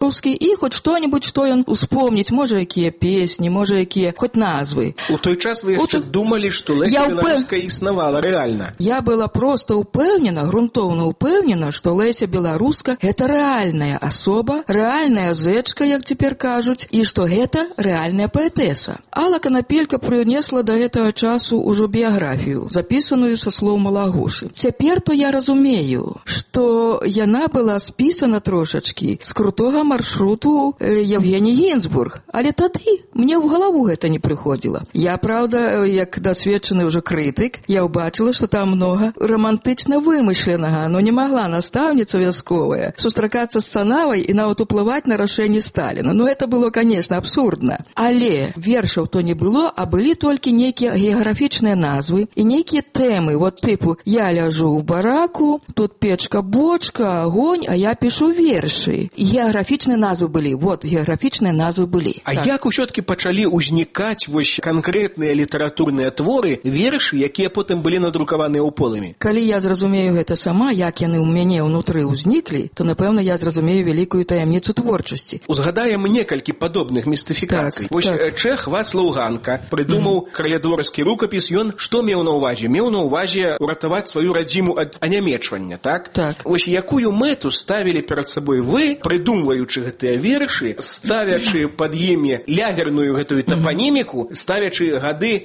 беларускі і хоць што-нибудь, што ён успомніць, можа, якія песні, можа, якія хоць назвы. У той час вы яшчэ думалі, што Леся Беларуская існавала рэальна? Я была проста ўпэўнена, грунтоўна ўпэўнена, што Леся Беларуска — гэта рэальная асоба, рэальная зэчка, як цяпер кажуць, і што гэта рэальная паэтэса. Алла Канапелька прынесла да гэтага часу ўжо біяграфію, запісаную са слоў Малагушы. Цяпер то я разумею, што яна была спісана трошачкі з крутога маршруту Евгений Гинзбург, але тады мне ў галаву гэта не прыходзіла. Я, правда, як дасведчаны ўжо крытык, я ўбачыла, што там многа романтычна вымышленага, но не магла настаўніца вясковая сустракацца з Санавай і нават уплываць на рашэнне Сталіна. Ну, это было, конечно, абсурдна. Але вершаў то не было, а былі толькі нейкія геаграфічныя назвы і нейкія тэмы, вот типу «Я ляжу ў бараку, тут печка-бочка, огонь, а я пишу вершы». Геаграфічныя назвы былі, вот, геаграфічныя назвы былі. А так. Як усё-таки пачалі ўзнікаць вось канкрэтныя літаратурныя творы, вершы, якія потым былі надрукаваныя ў полымі? Калі я зразумею гэта сама, як яны ў мяне ўнутры ўзніклі, то, напэўна, я зразумею вялікую таямніцу творчасці. Узгадаем некалькі падобных містыфікацый. Так, вось так. Чэх Вацлаў Ганка прыдумаў кралядворскі рукапіс, ён што меў на ўвазе? Меў на ўвазе уратаваць сваю радзіму ад анямечвання, так? Так. Вось якую мэту ставілі перад сабой вы, прыдумваючы гэтыя вершы, ставячы пад імі лягерную гэтую тапаніміку, ставячы гады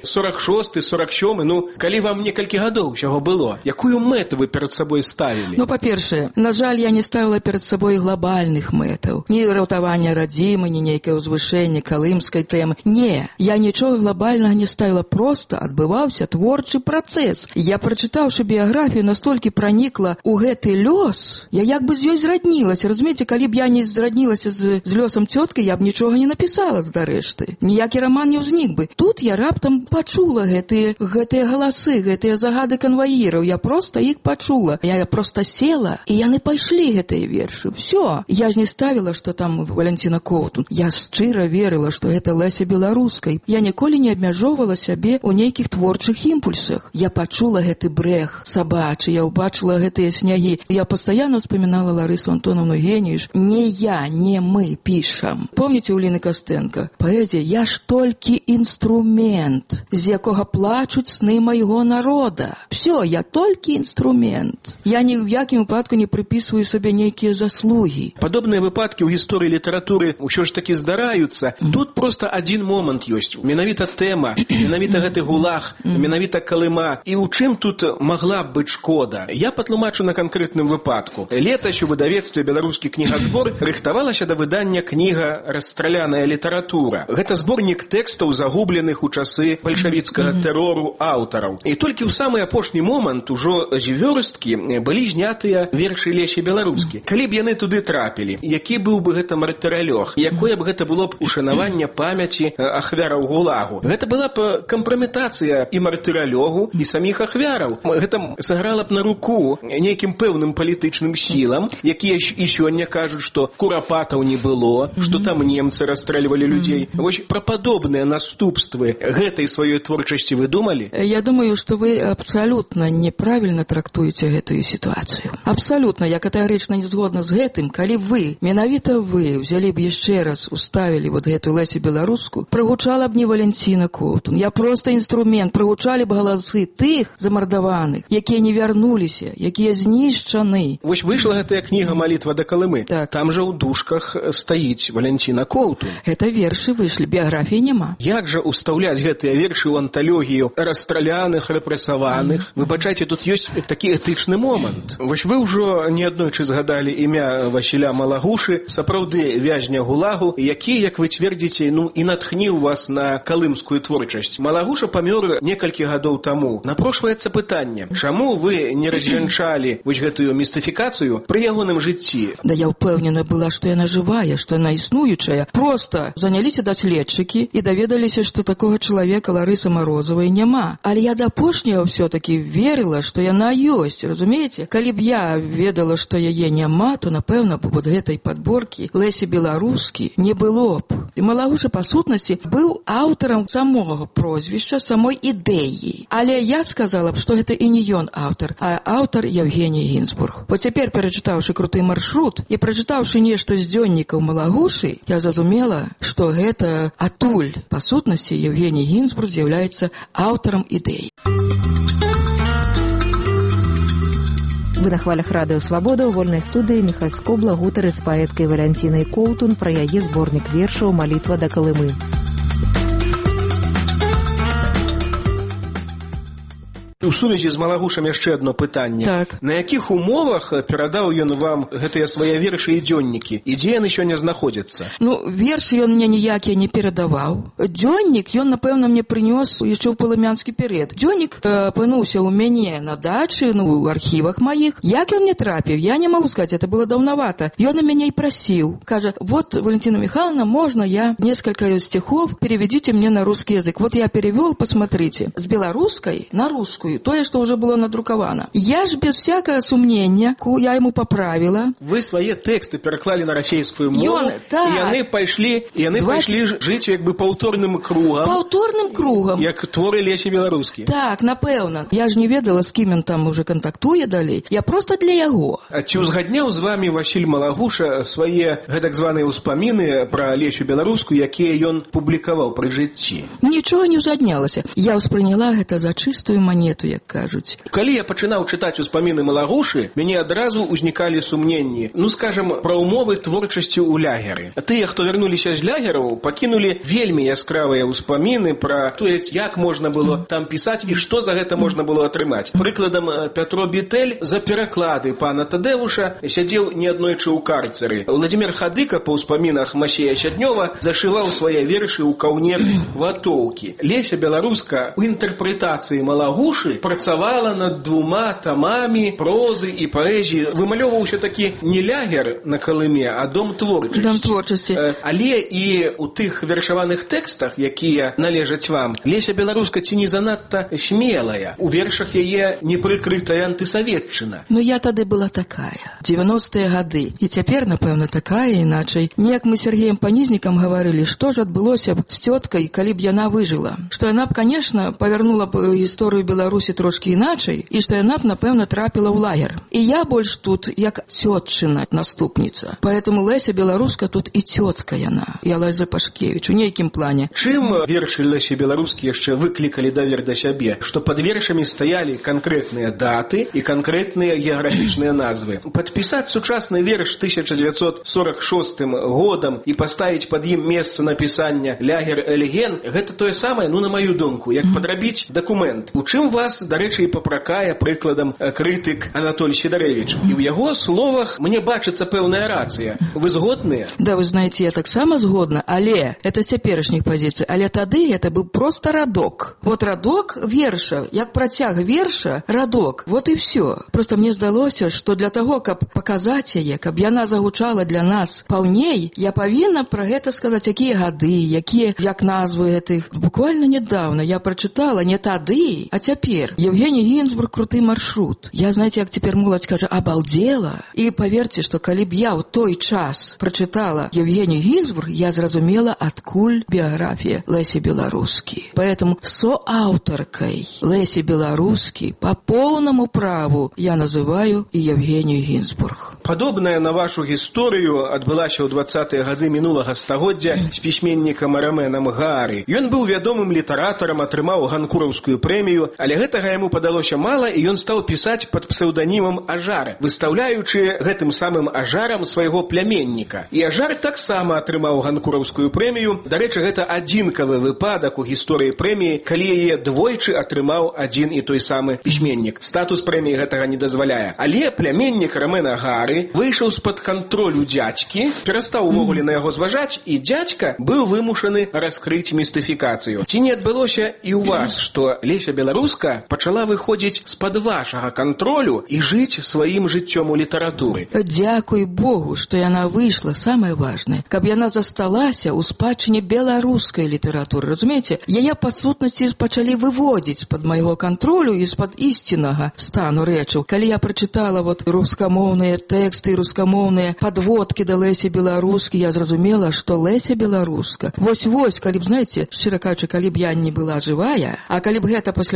46-47, ну, калі вам некалькі гадоў усяго было, якую мэту вы перад сабой ставілі? Ну, па-першае, на жаль, я не ставіла перад сабой глобальных мэтаў. Ні ратавання радзімы, ні нейкае ўзвышэнне калымскай тэмы. Не, я нічога глобальнага не ставіла, проста адбываўся творчы працэс. Я, прачытаўшы біяграфію, настолькі пранікла ў гэты лёс, я як бы з ёй зраднілася. Разумееце, калі б я не зраднілася з лёсам цёткай, я б нічога не напісала здарэшты. Ніякі раман не ўзнік бы. Тут я раптам пачула гэтыя галасы, гэтыя загады канваіраў. Я проста іх пачула. Я проста села, і яны пайшлі, гэтыя вершы. Всё. Я ж не ставіла, што там Валянціна Коўтун. Я шчыра верыла, што гэта Леся Беларускай. Я ніколі не абмяжоўвала сябе ў нейкіх творчых імпульсах. Я пачула гэты брэх сабачы, я ўбачыла гэтыя снягі. Я пастаянна ўспамінала Ларысу Антоновну Геніш. Не я, не мы пішам. Помніце у Ліны Кастэнка? Паэзія, я ж толькі інструмент, з якога плачуць сны майго народа. Всё, я толькі інструмент. Я ні ў якім выпадку не прыпісваю сабе нейкія заслугі. Падобныя выпадкі ў гісторыі літаратуры ўсё ж такі здараюцца. Тут проста адзін момант ёсць. Менавіта тэма, менавіта гэты гулаг, менавіта Калыма. І ў чым тут магла б быць шкода? Я патлумачу на канкрэтным выпадку. Летась у выдавецтве «Беларускі кнігазбор» рыхтавалася да выдання кніга «Расстраляная літаратура». Гэта зборнік тэкстаў, загубленых у часы бальшавіцкага тэрору аўтараў. І толькі ў самы апошні момант ужо з вёрсткі былі знятыя вершы Лесі Беларускі. Калі б яны туды трапілі, які быў бы гэта мартыралёг? Якое б гэта было б ушанаванне памяці ахвяраў гулагу? Гэта была б кампраметацыя і мартыралёгу, і саміх ахвяраў. Гэта сыграла б на руку нейкім пэўным палітычным сілам, якія і сёння кажуць, што курапатаў не было, што там немцы расстрэльвалі людзей. Вось пра падобныя наступствы гэтай сваёй творчасці вы думалі? Я думаю, што вы абсалютна неправільна трактуеце гэтую сітуацыю. Абсалютна, я катэгарычна не згодна з гэтым, калі вы, менавіта вы, взялі б яшчэ раз, уставілі вот гэту Лесю Беларуску, прагучала б не Валянціна Коўтун. Я проста інструмент, прагучалі б галасы тых замардаваных, якія не вярнуліся, якія знішчаны. Вось выйшла гэтая кніга «Малітва да Калымы». Так. Там жа ў дужках стаіць Валянціна Коўтун. Гэта вершы выйшлі, біяграфіі няма. Як жа ўстаўляць гэтыя вершы ў анталогію расстраляных, рэпрэсаваных? Выбачайце, тут ёсць такі этычны момант. Вось вы ўжо неаднойчы згадалі імя Васіля Малагушы, сапраўды вязня гулагу, які, як вы цвердзіце, ну і натхніў вас на калымскую творчасць. Малагуша памёр некалькі гадоў таму. Напрошваецца пытанне, чаму вы не развянчалі вось гэтую містыфікацыю пры ягоным жыцці? Да я ўпэўнена была, што яна жывая, што яна існуючая. Проста заняліся даследчыкі і даведаліся, што такога чалавека Ларысы Марозавай няма. Але я да апошняга ўсё-такі верыла, што яна ёсць, разумееце? Калі б я ведала, што яе няма, то, напэўна, б вот гэтай падборкі Лесі Беларускі не было б. І Малагуша, па сутнасці, быў аўтарам самога прозвішча, самой ідэі. Але я сказала б, што гэта і не ён аўтар, а аўтар Евгений Гинзбург. Вот цяпер, перачытаўшы круты маршрут і прачытаўшы нешта пачынаўшы з дзённікаў Малагушы, я зразумела, што гэта адтуль. Па сутнасці, Евгений Гинзбург з'яўляецца аўтарам ідэй. Вы на хвалях радыё «Свабода» ў вольнай студыі Міхаль Скобла гутары з паэткай Валянцінай Коўтун пра яе зборнік вершаў «Малітва да Калымы». У сувязі з Малагушам яшчэ адно пытанне. Так. На якіх умовах перадаў ён вам гэтыя свае вершы і дзённікі? І дзе яны сёння знаходзяцца? Вершы ён мне ніякія не перадаваў. Дзённік ён, напэўна, мне прынёс яшчэ ў палымянскі перыяд. Дзённік апынуўся ў мяне на дачы, у архівах маіх. Як ён не трапіў, я не могу сказать, это было давновато. Ён на мяне і прасіў. Кажа, вот, Валентина Михайловна, можно я несколько стихов переведите мне на русский язык? Вот я перевел, посмотрите, с белорусской на русскую. Тое, што ўжо было надруковано. Я ж без всякого сумнення, я ему поправила. Вы свае тэксты пераклалі на расейскую мову, і яны пайшлі жыць як бы паўторным кругам. Паўторным кругам. Як творы Лесі Беларускі. Так, напэўна. Я ж не ведала, з кім ён там уже контактуе далей. Я просто для яго. А ці ўзгадняў з вами Васіль Малагуша свае гэтак званыя ўспаміны пра Лесю Беларускую, якія ён публікаваў пры жыцці? Нічога не ўзгаднялася. Я ўспрыняла гэта за чыстую манету, як кажуць. Калі я пачынаў чытаць успаміны Малагушы, мяне адразу ўзнікалі сумненні, скажам, пра ўмовы творчасці ў лягеры. Тыя, хто вярнуліся з лягераў, пакінулі вельмі яскравыя ўспаміны пра тое, як можна было там пісаць і што за гэта можна было атрымаць. Прыкладам, Пятро Бітэль за пераклады пана Тадэвуша сядзеў неаднойчы ў карцеры. Владзімір Хадыка па ўспамінах Масея Сяднёва зашываў свае вершы ў каўнер ватоўкі. Леся Беларуска ў інтэрпрэтацыі Малагушы працавала над 2 тамамі прозы і паэзіі. Вымалёваўся такі не лягер на Калыме, а дом творчасці. Дом творчасці. Але і ў тых вершаваных тэкстах, якія належаць вам, Леся Беларуска ці не занадта смелая. У вершах яе непрыкрытая антысаветчына. Я тады была такая. 90-е гады. І цяпер, напэўна, такая, іначай. Неяк мы з Сергеем Панізнікам гаварылі, што ж адбылося б з цёткай, калі б яна выжыла. Што яна б, конечно, павярнула б гісторыю Беларусі трошки іначай, і што яна б, напэўна, трапіла ў лагер. І я больш тут як цётчына наступніца. Поэтому Леся Беларуска тут і цётка яна. Я Лайза Пашкевіч у нейкім плане. Чым вершы Лесі Беларускі яшчэ выклікалі давер да сябе? Што пад вершамі стаялі канкрэтныя даты і канкрэтныя геаграфічныя назвы. Падпісаць сучасны верш 1946 годам і паставіць пад ім месца напісання «Лягер Эльген» – гэта тое самае, на маю думку, як падрабіць дакумент. У чым вас, дарэчы, і папракае прыкладам крытык Анатоль Сідарэвіч. І ў яго словах мне бачыцца пэўная рацыя. Вы згодныя? Да, вы знаете, я таксама згодна, але это з цяперашніх пазіцый. Але тады это быў просто радок. Вот радок верша, як працяг верша, радок. Вот і все. Просто мне здалося, што для таго, каб паказаць яе, каб яна загучала для нас паўней, я павінна пра гэта сказаць, якія гады, як назвы гэтых. Буквально недавно я прачытала не тады, а цяпер. Евгений Гинзбург круты маршрут. Я, знаете, як цяпер моладзь кажа, обалдела. І поверьте, што калі б я ў той час прачытала Евгений Гинзбург, я зразумела, адкуль біяграфія Лесі Беларускі. Поэтому соаўтаркай Лесі Беларускі по полному праву я называю і Евгению Гинзбург. Падобная на вашу гісторыю адбылася ў 20-е гады мінулага стагоддзя з пісьменнікам Араменам Гары. Ён быў вядомым літаратарам, атрымаў ганкураўскую прэмію, але гэтага яму падалося мала, і ён стаў пісаць пад псеўданімам Ажар, выстаўляючы гэтым самым Ажарам свайго пляменніка. І Ажар таксама атрымаў ганкураўскую прэмію. Дарэчы, гэта адзінкавы выпадак у гісторыі прэміі, калі яе двойчы атрымаў адзін і той самы пісьменнік. Статус прэміі гэтага не дазваляе. Але пляменнік Арамена Гары выйшаў з-пад кантролю дзядзькі, перастаў увогуле на яго зважаць, і дзядзька быў вымушаны раскрыць містыфікацыю. Ці не адбылося і ў вас, што Леся Беларуска пачала выходзіць з-пад вашага кантролю і жыць сваім жыццём у літаратуры? Дзякуй Богу, што яна выйшла, самае важнае, каб яна засталася ў спадчыне беларускай літаратуры. Разумееце, яе па сутнасці пачалі выводзіць з-пад майго кантролю і з-пад ісціннага стану рэчаў. Калі я прачытала рускамоўныя тэксты, рускамоўныя падводкі да Лесі Беларускі, я зразумела, што Леся Беларуска. Вось, калі б, знаеце, шчыра кажучы, калі б я не была жывая, а калі б гэта пасля мае смерці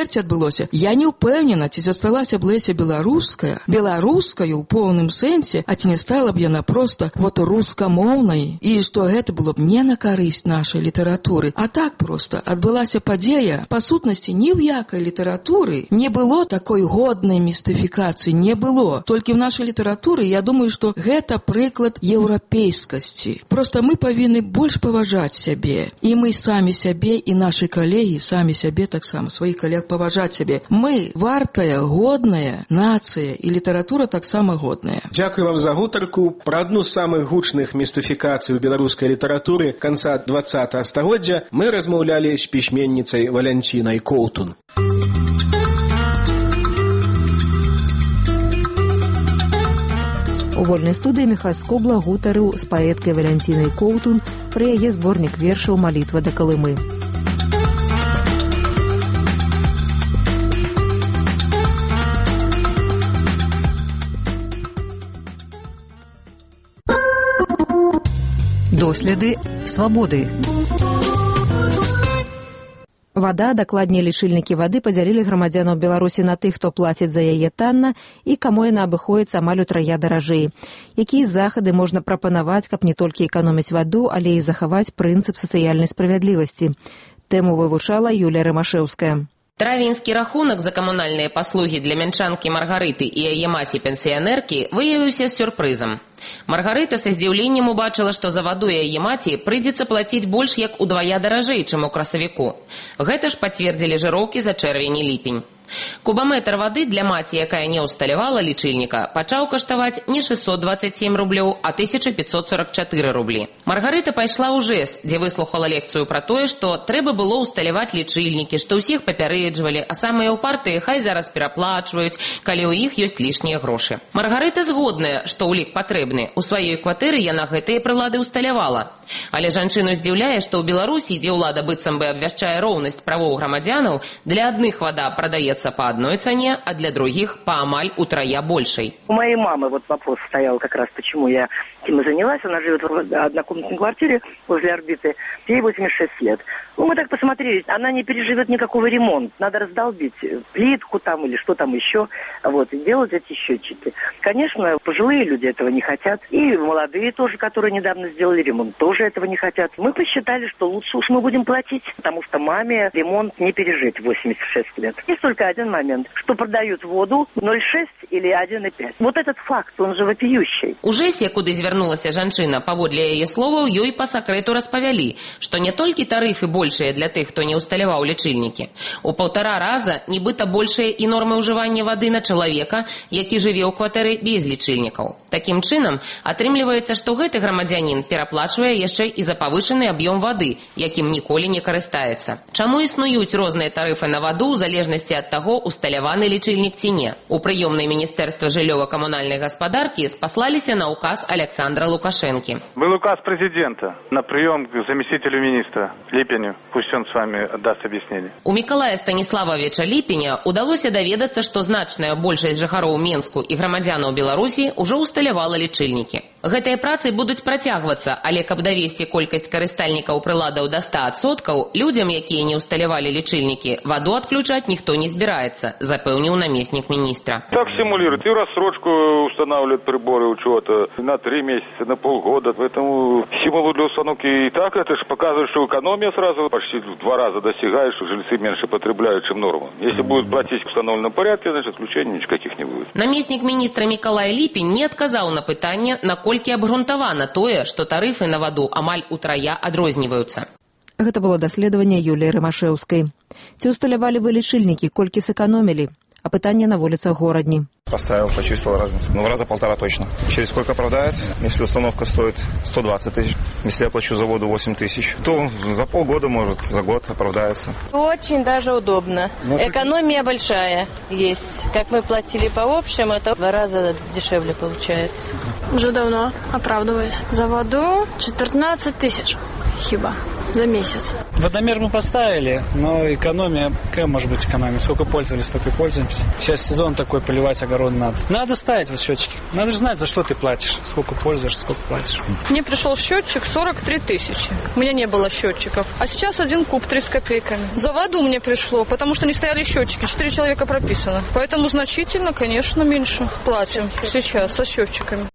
смерці адбылося, я не ўпэўнена, ці засталася б Леся беларуская, беларускаю ў поўным сэнсе, а ці не стала б яна проста вот рускамоўнай, і што гэта было б не на карысць нашай літаратуры, а так проста адбылася падзея. Па сутнасці, ні ў якай літаратуры не было такой годнай містыфікацыі, не было. Толькі в нашай літаратуры, я думаю, што гэта прыклад еўрапейскасці. Проста мы павінны больш паважаць сябе. І мы самі сябе, і нашы калегі самі сябе таксама, сваіх калег паважаць сябе. Мы вартая, годная нацыя, і літаратура таксама годная. Дзякую вам за гутарку. Пра адну з самых гучных містыфікацый у беларускай літаратуры канца 20-го стагоддзя мы размаўлялі з пісьменніцай Валянцінай Коўтун. У вольнай студыі Міхась Скобла гутарыў з паэткай Валянцінай Коўтун пра яе зборнік вершаў «Малітва да Калымы». Доследы свабоды. Вада, дакладней лічыльнікі вады, падзялілі грамадзянаў Беларусі на тых, хто плаціць за яе танна, і каму яна абыходзіцца амаль утрая даражэй. Якія захады можна прапанаваць, каб не толькі эканоміць ваду, але і захаваць прынцып сацыяльнай справядлівасці? Тэму вывучала Юлія Рымашэўская. Травеньскі рахунак за камунальныя паслугі для мянчанкі Маргарыты і яе маці-пенсіянеркі выявіўся сюрпрызам. Маргарыта са здзіўленнем убачыла, што за ваду яе маці прыйдзецца плаціць больш як удвая даражэй, чым у красавіку. Гэта ж пацвердзілі жыроўкі за чэрвень і ліпень. Кубаметр вады для маці, якая не ўсталявала лічыльніка, пачаў каштаваць не 627 рублёў, а 1544 рублі. Маргарыта пайшла ў ЖЭС, дзе выслухала лекцыю пра тое, што трэба было ўсталяваць лічыльнікі, што ўсіх папярэджвалі, а самыя ўпартыя хай зараз пераплачваюць, калі ў іх ёсць лішнія грошы. Маргарыта згодная, што ўлік патрэбны. У сваёй кватэры яна гэтыя прылады ўсталявала. Але жанчыну здзіўляе, што ў Беларусі, дзе ўлада быццам бы абвяшчае роўнасць правоў грамадзянаў, для адных вада прадаецца по одной цене, а для других по амаль утрая большей. У моей мамы вот вопрос стоял как раз, почему я этим и занялась. Она живет в однокомнатной квартире возле Орбиты. Ей 86 лет. Ну, мы так посмотрели, она не переживет никакого ремонта. Надо раздолбить плитку там или что там еще, вот, и делать эти счетчики. Конечно, пожилые люди этого не хотят. И молодые тоже, которые недавно сделали ремонт, тоже этого не хотят. Мы посчитали, что лучше уж мы будем платить, потому что маме ремонт не пережить 86 лет. Есть только один момент, что продают воду 0,6 или 1,5. Вот этот факт, он же вопиющий. У ЖЭСе, куды звярнулася жанчына, паводле яе словаў, ёй па сакрэту распавялі, што не толькі тарыфы большыя для тых, хто не ўсталяваў лічыльнікі. У 1,5 раза нібыта большыя і нормы ўжывання вады на чалавека, які жыве ў кватэры без лічыльнікаў. Такім чынам, атрымліваецца, што гэты грамадзянін пераплачвае яшчэ і за павышаны аб'ём вады, якім ніколі не карыстаецца. Чаму існуюць розныя тарыфы на ваду ў залежнасці ад таго, усталяваны лічыльнік ці не? У прыёмнай міністэрства жыллёва-камунальнай гаспадаркі спаслаліся на указ Александра Лукашенки. Был указ президента на прием к заместителю министра Липеню. Пусть он с вами даст объяснение. У Миколая Станиславовича Липеня удалося даведацца, што значная большасць жыхароў Менску і грамадзянаў Беларусі ўжо усталявала лічыльнікі. Гэтыя працы будуць працягвацца, але каб давесці колькасць карыстальнікаў прыладаў до 100%, людзям, якія не ўсталявалі лічыльнікі, ваду адключаць ніхто не збіраецца, запэўніў намеснік міністра. Так симулируют. И рассрочку устанавливают приборы учета на 3 месяца, на полгода. Поэтому стимул для установки и так это же показывает, что экономия сразу почти в 2 раза достигает, что жильцы меньше потребляют, чем норма. Если будут платить в установленном порядке, значит отключений никаких не будет. Намеснік міністра Мікалай Ліпень не адказаў на пытанне, наколькі абгрунтавана тое, што тарыфы на ваду амаль утрая адрозніваюцца. Гэта было даследаванне Юліі Рымашэўскай. Ці ўсталявалі вы лічыльнікі, колькі сэканомілі? А пытанне на вуліцах горадні. Поставил, почувствовал разницу. Ну, в раза 1,5 точно. Через сколько оправдает? Если установка стоит 120 тысяч, если я плачу за воду 8 тысяч, то за полгода, может, за год оправдается. Очень даже удобно. Экономия большая есть. Как мы платили по общему, это в 2 раза дешевле получается. Уже давно оправдываюсь. За воду 14 тысяч хіба. за месяц. Водомер мы поставили, но экономия, какая может быть экономия? Сколько пользовались, столько и пользуемся. Сейчас сезон такой, поливать огород надо. Надо ставить вот счетчики. Надо же знать, за что ты платишь, сколько пользуешься, сколько платишь. Мне пришел счетчик 43 тысячи. У меня не было счетчиков. А сейчас 1 куб 3 с копейками. За воду мне пришло, потому что не стояли счетчики. 4 человека прописано. Поэтому значительно, конечно, меньше платим сейчас со счетчиками.